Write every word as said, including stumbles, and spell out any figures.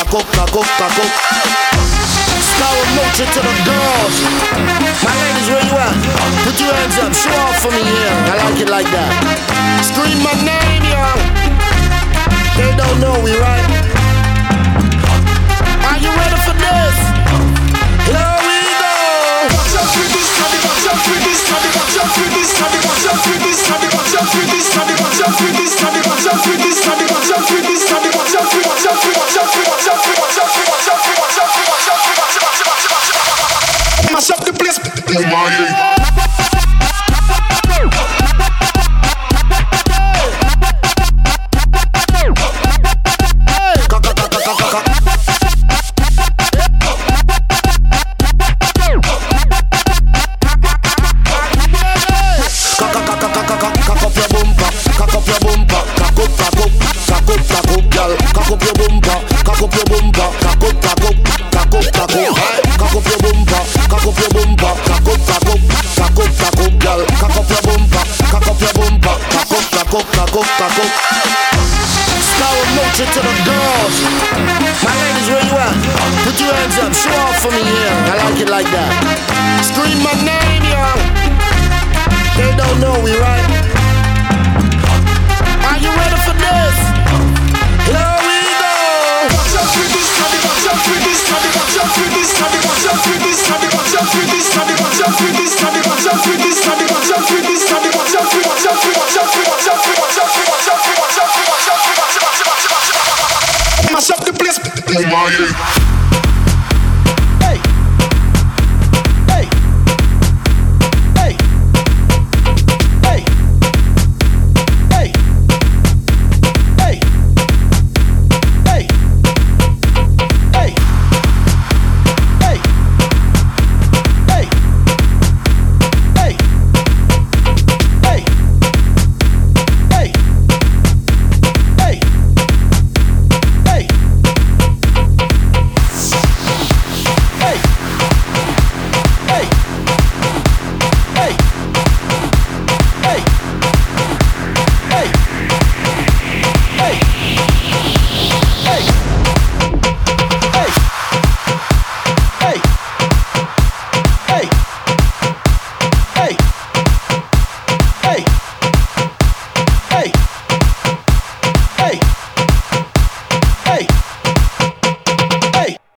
cock up, cock up, cock up. Star motion to the girls. My ladies, where you at? Put your hands up, show off for me, yeah. I like it like that. Scream my name, y'all. They don't know we, right? Are you ready for this? Here we go. Watch out with this, honey, watch out with this, honey, watch out with this, honey, watch out with this, honey, watch out with this, honey, watch out with this, honey, watch out with this, honey, watch out with this, honey, watch out with, watch out with, watch out with, watch out with, watch out with, watch out with, watch out with, watch out with, watch out with, watch out with, mash up the place. Oh my. To the girls. My ladies, where you at? Put your hands up, show off for me, yeah. I like it like that. Scream my name, y'all. They don't know we, right? Are you ready for this? Here we go. Watch out with this, honey, watch out with this, honey, watch out with this, honey, watch out with this, honey, watch out with this, honey, watch out with this, honey, watch out with this, honey, watch out with this, honey, watch out with, watch out with, watch out with, watch out with, watch out with, watch out with, watch out with, watch out with, watch out with, watch out with. Mash up the place. Oh my.